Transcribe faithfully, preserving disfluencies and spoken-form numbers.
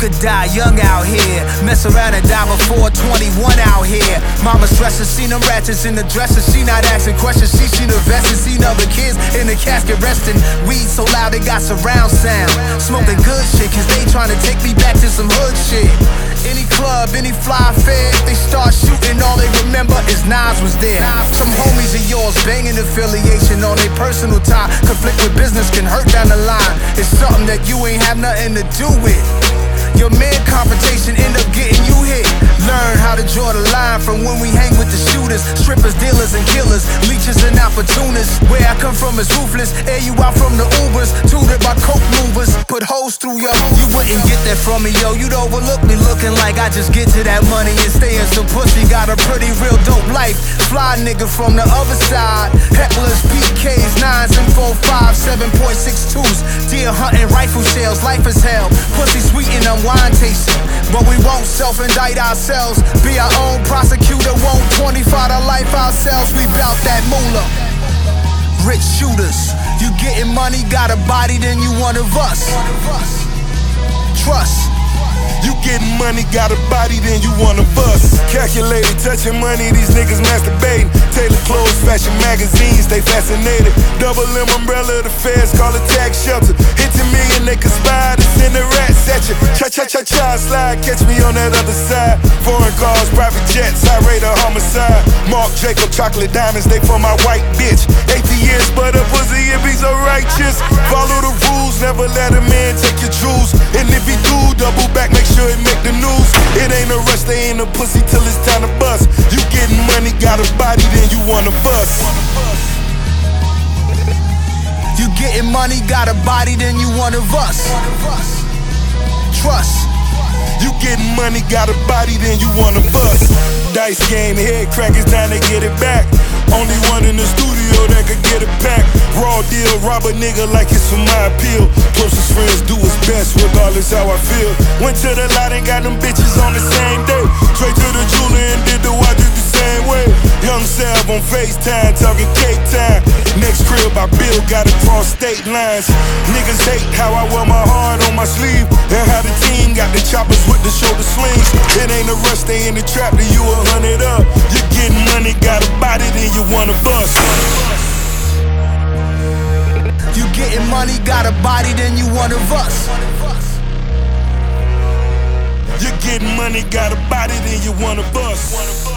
could die young out here. Mess around and die before twenty-one out here. Mama stressing, seen them ratchets in the dresser. She not asking questions, she seen the vested. Seen other kids in the casket resting. Weed so loud it got surround sound. Smoking good shit, cause they trying to take me back to some hood shit. Any club, any fly fair, if they start shooting, all they remember is Nas was there. Some homies of yours banging affiliation on their personal time. Conflict with business can hurt down the line. It's something that you ain't have nothing to do with. Your man confrontation end up getting you hit. Learn how to draw the line from when we hang with the shooters, strippers, dealers, and killers, leeches and opportunists. Where I come from is ruthless. Air you out from the Ubers, tutored by coke movers. Put hoes through yo. You wouldn't get that from me, yo. You'd overlook me looking like I just get to that money and stay in some pussy. Got a pretty real dope life. Fly nigga from the other side. Hecklers, P Ks, nines, and four five, seven point six twos. Deer hunting, rifle shells. Life is hell. Pussy sweet and I'm wine tasting, but we won't self-indict ourselves. Be our own prosecutor, won't twenty-five to life ourselves. We bout that moolah. Rich shooters, you getting money, got a body, then you one of us. Trust. You getting money, got a body, then you one of us. Calculated, touching money, these niggas masturbating. Tailored clothes, fashion magazines, they fascinated. Double M umbrella, the feds call it tax shelter. Hit a million, they conspire to send the rats at you. Cha-cha-cha-cha, slide, catch me on that other side. Foreign cars, private jets, I rate a homicide. Mark Jacob, chocolate diamonds, they for my white bitch. Atheist, but a pussy if he's so righteous. Follow the rules, never let a man take your jewels. And if he do, double back, make sure it make the news. It ain't a rush, they ain't a pussy till it's time to bust. You getting money, got a body, then you one of us. You getting money, got a body, then you one of us. Trust. You getting money, got a body, then you one of us. Dice game, head crackers, time to get it back. Only one in the studio that could get it packed. Raw deal, rob a nigga like it's for my appeal. Closest friends do his best, regardless how I feel. Went to the lot and got them bitches on the same day. Straight to the jeweler and did the watches the same way. Young Sav on FaceTime, talking cake time. Next crib I build, got across state lines. Niggas hate how I wear my heart on my sleeve, and how the team got the choppers with the shoulder slings. It ain't a rush, they in the trap, then you a hundred up. You getting money, got a body, then you one of us. You getting money, got a body, then you one of us. You getting money, got a body, then you one of us.